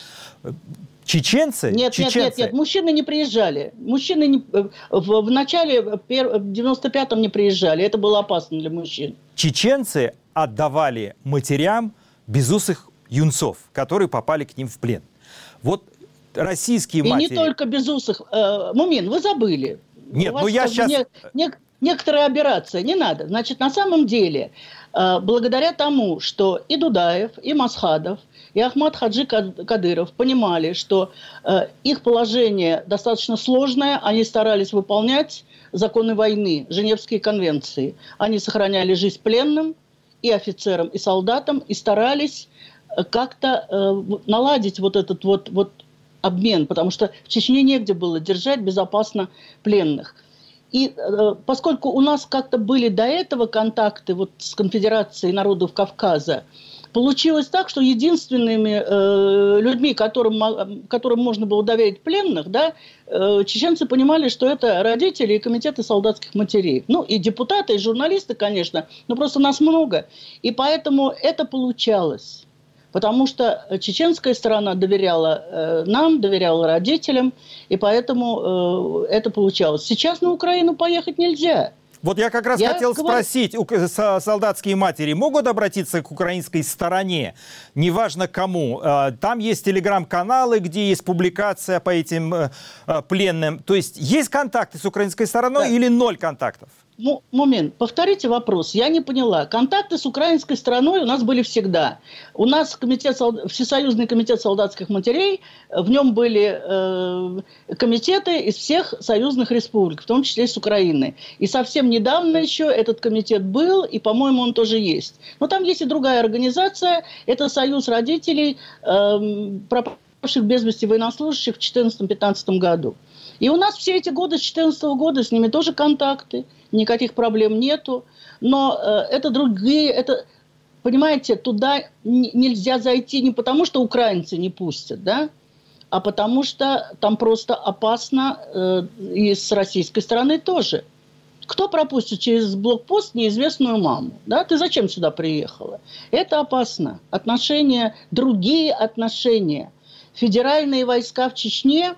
Чеченцы? Нет, мужчины не приезжали. Мужчины в начале, в 95-м не приезжали. Это было опасно для мужчин. Чеченцы отдавали матерям безусых юнцов, которые попали к ним в плен. Вот российские матери... И не только безусых. Мумин, вы забыли. Нет, ну я сейчас... Некоторая аберрация. Не надо. Значит, на самом деле, благодаря тому, что и Дудаев, и Масхадов, и Ахмад Хаджи Кадыров понимали, что их положение достаточно сложное, они старались выполнять законы войны, Женевские конвенции. Они сохраняли жизнь пленным, и офицерам, и солдатам, и старались как-то наладить вот этот вот обмен, потому что в Чечне негде было держать безопасно пленных. И поскольку у нас как-то были до этого контакты вот с Конфедерацией народов Кавказа, получилось так, что единственными людьми, которым можно было доверить пленных, да, чеченцы понимали, что это родители и комитеты солдатских матерей. Ну, и депутаты, и журналисты, конечно, но просто нас много. И поэтому это получалось. Потому что чеченская сторона доверяла нам, доверяла родителям, и поэтому это получалось. Сейчас на Украину поехать нельзя. Вот я как раз хотел спросить, солдатские матери могут обратиться к украинской стороне, неважно кому. Там есть телеграм-каналы, где есть публикация по этим пленным. То есть есть контакты с украинской стороной или ноль контактов? Момент, повторите вопрос. Я не поняла. Контакты с украинской стороной у нас были всегда. У нас Всесоюзный комитет солдатских матерей, в нем были комитеты из всех союзных республик, в том числе с Украины. И совсем недавно еще этот комитет был, и, по-моему, он тоже есть. Но там есть и другая организация. Это Союз родителей пропавших без вести военнослужащих в 2014-2015 году. И у нас все эти годы, с 2014 года, с ними тоже контакты, никаких проблем нету. Но это другие, понимаете, туда нельзя зайти не потому, что украинцы не пустят, да, а потому что там просто опасно и с российской стороны тоже. Кто пропустит через блокпост неизвестную маму? Да? Ты зачем сюда приехала? Это опасно. Другие отношения. Федеральные войска в Чечне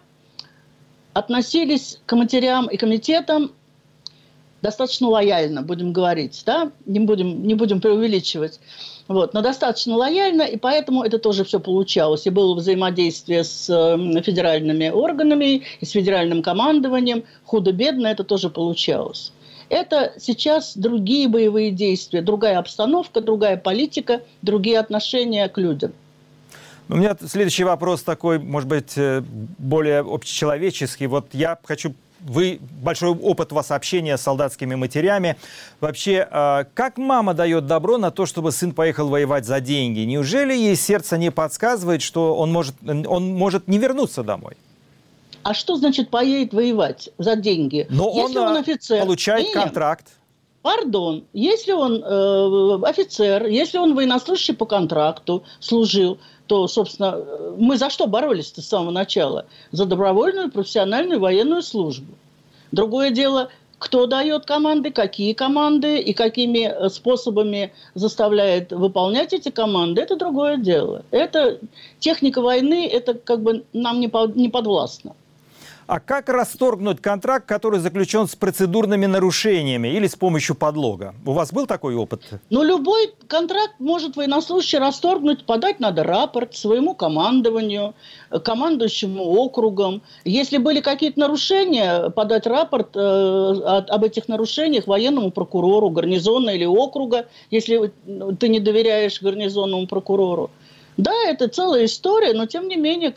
относились к матерям и комитетам достаточно лояльно, будем говорить, да? Не будем преувеличивать. Вот, но достаточно лояльно, и поэтому это тоже все получалось. И было взаимодействие с федеральными органами, и с федеральным командованием. Худо-бедно это тоже получалось. Это сейчас другие боевые действия, другая обстановка, другая политика, другие отношения к людям. У меня следующий вопрос такой, может быть, более общечеловеческий. Вот я хочу... большой опыт у вас общения с солдатскими матерями. Вообще, как мама дает добро на то, чтобы сын поехал воевать за деньги? Неужели ей сердце не подсказывает, что он может не вернуться домой? А что значит поедет воевать за деньги? Но если он офицер, получает контракт. Пардон, если он офицер, если он военнослужащий по контракту служил, то, собственно, мы за что боролись-то с самого начала? За добровольную профессиональную военную службу. Другое дело, кто дает команды, какие команды и какими способами заставляет выполнять эти команды, это другое дело. Это техника войны, это как бы нам не подвластно. А как расторгнуть контракт, который заключен с процедурными нарушениями или с помощью подлога? У вас был такой опыт? Ну, любой контракт может военнослужащий расторгнуть, подать надо рапорт своему командованию, командующему округом. Если были какие-то нарушения, подать рапорт об этих нарушениях военному прокурору гарнизона или округа, если ты не доверяешь гарнизонному прокурору. Да, это целая история, но тем не менее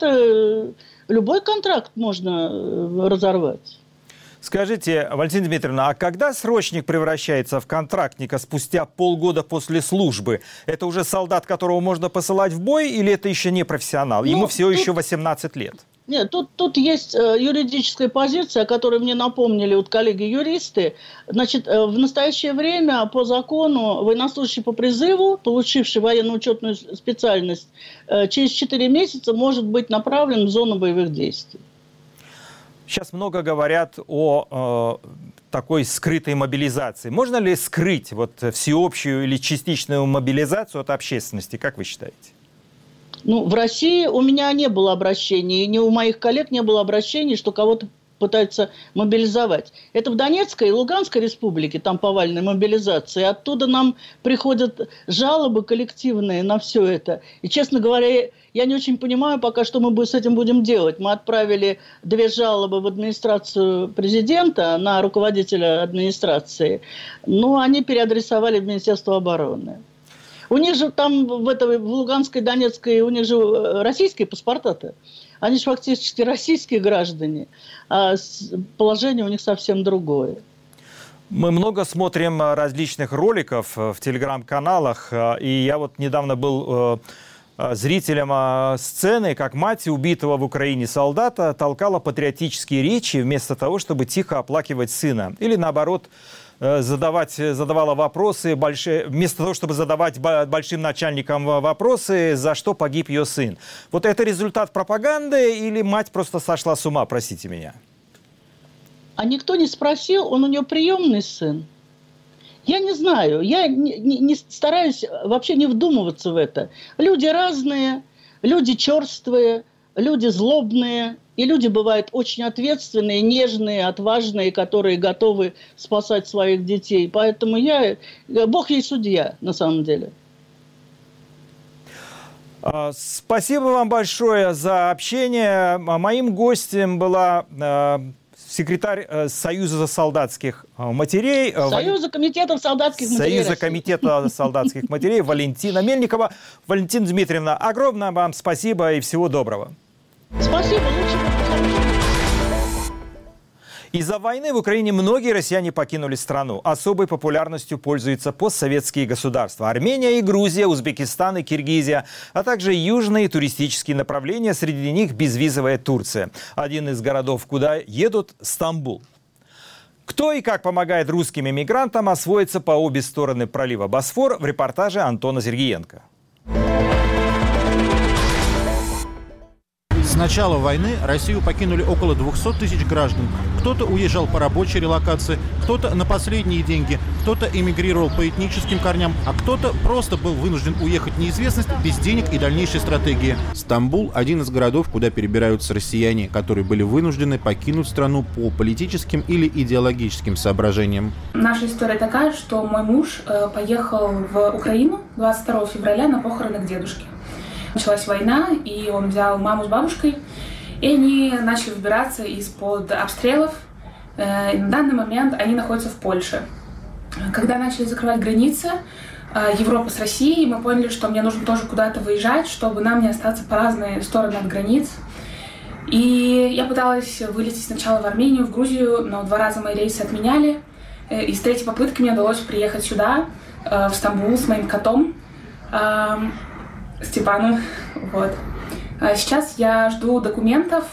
любой контракт можно разорвать. Скажите, Валентина Дмитриевна, а когда срочник превращается в контрактника спустя полгода после службы? Это уже солдат, которого можно посылать в бой, или это еще не профессионал? Ему всего еще 18 лет. Нет, тут есть юридическая позиция, о которой мне напомнили вот коллеги-юристы. Значит, в настоящее время по закону военнослужащий по призыву, получивший военно-учетную специальность, через 4 месяца может быть направлен в зону боевых действий. Сейчас много говорят о такой скрытой мобилизации. Можно ли скрыть вот всеобщую или частичную мобилизацию от общественности, как вы считаете? Ну, в России у меня не было обращений, и ни у моих коллег не было обращений, что кого-то пытаются мобилизовать. Это в Донецкой и Луганской республике, там повальная мобилизация. Оттуда нам приходят жалобы коллективные на все это. И, честно говоря, я не очень понимаю пока, что мы с этим будем делать. Мы отправили 2 жалобы в администрацию президента на руководителя администрации, но они переадресовали в Министерство обороны. У них же там, в Луганской, Донецкой, у них же российские паспорта-то. Они же фактически российские граждане, а положение у них совсем другое. Мы много смотрим различных роликов в телеграм-каналах, и я вот недавно был зрителем сцены, как мать убитого в Украине солдата толкала патриотические речи вместо того, чтобы тихо оплакивать сына. Или наоборот, задавала вопросы, вместо того, чтобы задавать большим начальникам вопросы, за что погиб ее сын. Вот это результат пропаганды или мать просто сошла с ума, простите меня? А никто не спросил, он у нее приемный сын. Я не знаю, я не стараюсь вообще не вдумываться в это. Люди разные, люди черствые, люди злобные. И люди бывают очень ответственные, нежные, отважные, которые готовы спасать своих детей. Поэтому Бог ей судья, на самом деле. Спасибо вам большое за общение. Моим гостем была секретарь Союза солдатских матерей. Союза комитетов солдатских матерей. Союза комитета солдатских матерей Валентина Мельникова. Валентина Дмитриевна, огромное вам спасибо и всего доброго. Спасибо. Из-за войны в Украине многие россияне покинули страну. Особой популярностью пользуются постсоветские государства. Армения и Грузия, Узбекистан и Киргизия, а также южные туристические направления, среди них безвизовая Турция. Один из городов, куда едут – Стамбул. Кто и как помогает русским эмигрантам освоиться по обе стороны пролива Босфор, в репортаже Антона Сергеенко. С начала войны Россию покинули около 200 тысяч граждан. Кто-то уезжал по рабочей релокации, кто-то на последние деньги, кто-то эмигрировал по этническим корням, а кто-то просто был вынужден уехать в неизвестность без денег и дальнейшей стратегии. Стамбул – один из городов, куда перебираются россияне, которые были вынуждены покинуть страну по политическим или идеологическим соображениям. Наша история такая, что мой муж поехал в Украину 22 февраля на похороны к дедушке. Началась война, и он взял маму с бабушкой, и они начали выбираться из-под обстрелов. На данный момент они находятся в Польше. Когда начали закрывать границы Европы с Россией, мы поняли, что мне нужно тоже куда-то выезжать, чтобы нам не остаться по разные стороны от границ. И я пыталась вылететь сначала в Армению, в Грузию, но 2 раза мои рейсы отменяли. И с 3-й попытки мне удалось приехать сюда, в Стамбул, с моим котом Степану. Вот. Сейчас я жду документов.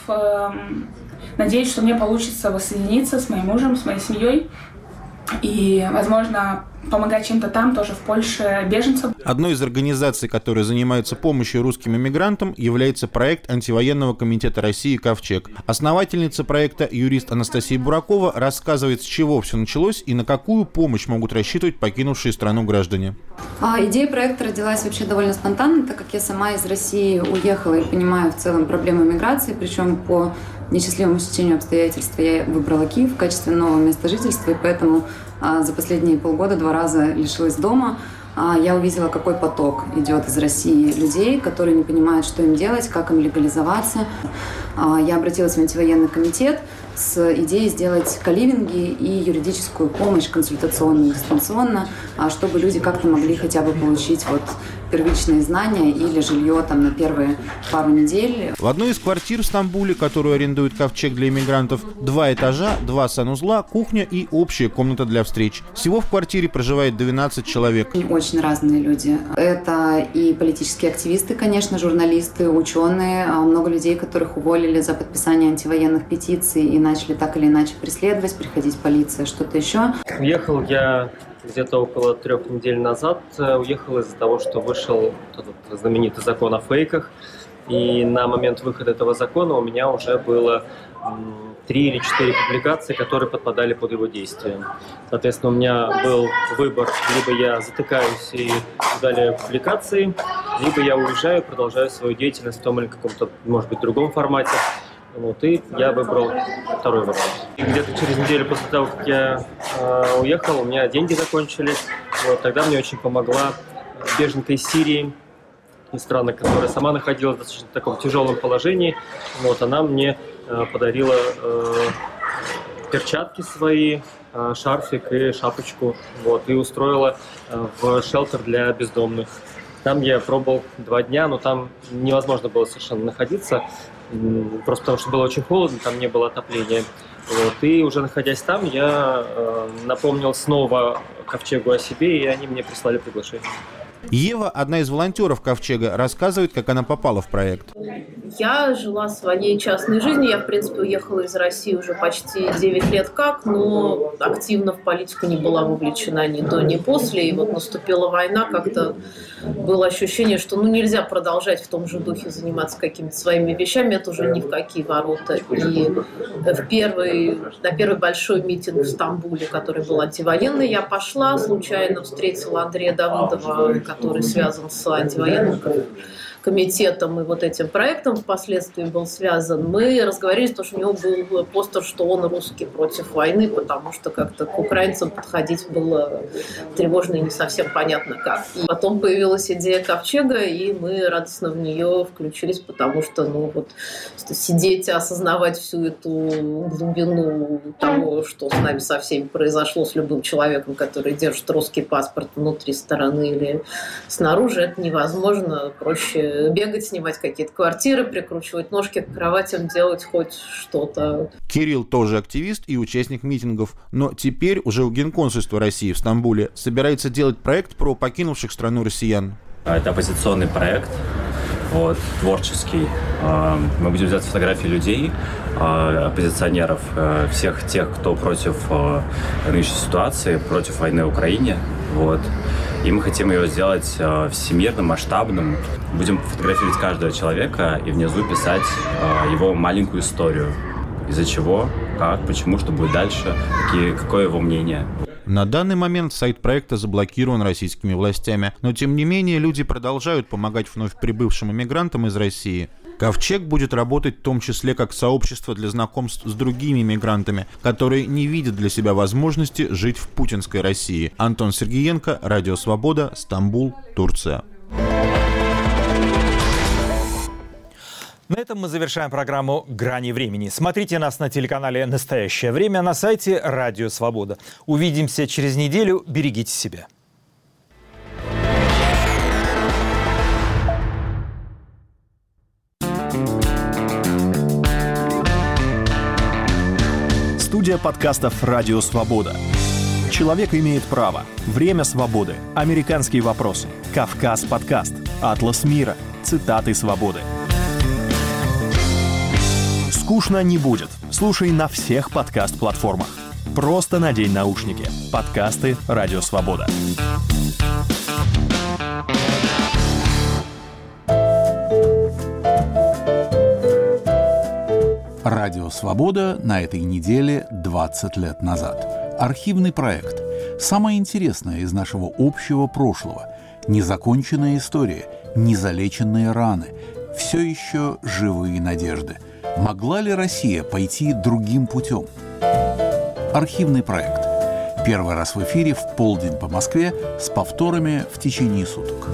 Надеюсь, что мне получится воссоединиться с моим мужем, с моей семьей. И, возможно, помогать чем-то там, тоже в Польше, беженцам. Одной из организаций, которая занимается помощью русским иммигрантам, является проект антивоенного комитета России «Ковчег». Основательница проекта, юрист Анастасия Буракова, рассказывает, с чего все началось и на какую помощь могут рассчитывать покинувшие страну граждане. Идея проекта родилась вообще довольно спонтанно, так как я сама из России уехала и понимаю в целом проблему миграции, причем по несчастливому стечению обстоятельств я выбрала Киев в качестве нового места жительства, и поэтому за последние полгода 2 раза лишилась дома. Я увидела, какой поток идет из России людей, которые не понимают, что им делать, как им легализоваться. Я обратилась в антивоенный комитет с идеей сделать коливинги и юридическую помощь консультационную, дистанционно, чтобы люди как-то могли хотя бы получить первичные знания или жилье на первые пару недель. В одной из квартир в Стамбуле, которую арендует «Ковчег» для иммигрантов, 2 этажа, 2 санузла, кухня и общая комната для встреч. Всего в квартире проживает 12 человек. Очень разные люди. Это и политические активисты, конечно, журналисты, ученые, много людей, которых уволили за подписание антивоенных петиций и начали так или иначе преследовать, приходить полиция, что-то еще. Уехал я где-то около 3 недель назад. Уехал из-за того, что вышел этот знаменитый закон о фейках. И на момент выхода этого закона у меня уже было 3 или 4 публикации, которые подпадали под его действие. Соответственно, у меня был выбор: либо я затыкаюсь и удаляю публикации, либо я уезжаю, продолжаю свою деятельность в том или каком-то, может быть, другом формате. И я выбрал второй вариант. И где-то через неделю после того, как я уехал, у меня деньги закончились. Тогда мне очень помогла беженка из Сирии, из страны, которая сама находилась в достаточно таком тяжелом положении. Она мне подарила перчатки свои, шарфик и шапочку. И устроила в шелтер для бездомных. Там я пробовал 2 дня, но там невозможно было совершенно находиться. Просто потому что было очень холодно, там не было отопления. И уже находясь там, я напомнил снова «Ковчегу» о себе, и они мне прислали приглашение. Ева, одна из волонтеров «Ковчега», рассказывает, как она попала в проект. Я жила своей частной жизнью. Я, в принципе, уехала из России уже почти 9 лет но активно в политику не была вовлечена ни до, ни после. И наступила война, как-то было ощущение, что нельзя продолжать в том же духе заниматься какими-то своими вещами. Это уже ни в какие ворота. И на первый большой митинг в Стамбуле, который был антивоенный, я пошла, случайно встретила Андрея Давыдова, который связан с антивоенным комитетом и этим проектом впоследствии был связан. Мы разговаривали, потому что у него был постер, что он русский против войны, потому что как-то к украинцам подходить было тревожно и не совсем понятно как. И потом появилась идея «Ковчега», и мы радостно в нее включились, потому что сидеть и осознавать всю эту глубину того, что с нами со всеми произошло, с любым человеком, который держит русский паспорт внутри страны или снаружи, это невозможно. Проще бегать, снимать какие-то квартиры, прикручивать ножки к кроватям, делать хоть что-то. Кирилл тоже активист и участник митингов, но теперь уже у Генконсульства России в Стамбуле собирается делать проект про покинувших страну россиян. Это оппозиционный проект, творческий. Мы будем делать фотографии людей, оппозиционеров, всех тех, кто против нынешней ситуации, против войны в Украине. И мы хотим ее сделать всемирным, масштабным. Будем фотографировать каждого человека и внизу писать его маленькую историю. Из-за чего, как, почему, что будет дальше, какое его мнение. На данный момент сайт проекта заблокирован российскими властями, но тем не менее люди продолжают помогать вновь прибывшим иммигрантам из России. «Ковчег» будет работать в том числе как сообщество для знакомств с другими иммигрантами, которые не видят для себя возможности жить в путинской России. Антон Сергеенко, Радио Свобода, Стамбул, Турция. На этом мы завершаем программу «Грани времени». Смотрите нас на телеканале «Настоящее время», на сайте «Радио Свобода». Увидимся через неделю. Берегите себя. Студия подкастов «Радио Свобода». Человек имеет право. Время свободы. Американские вопросы. Кавказ подкаст. Атлас мира. Цитаты свободы. Скучно не будет. Слушай на всех подкаст-платформах. Просто надень наушники. Подкасты «Радио Свобода». Радио «Свобода» на этой неделе 20 лет назад. Архивный проект. Самое интересное из нашего общего прошлого. Незаконченная история, незалеченные раны. Все еще живые надежды. Могла ли Россия пойти другим путем? Архивный проект. Первый раз в эфире в полдень по Москве с повторами в течение суток.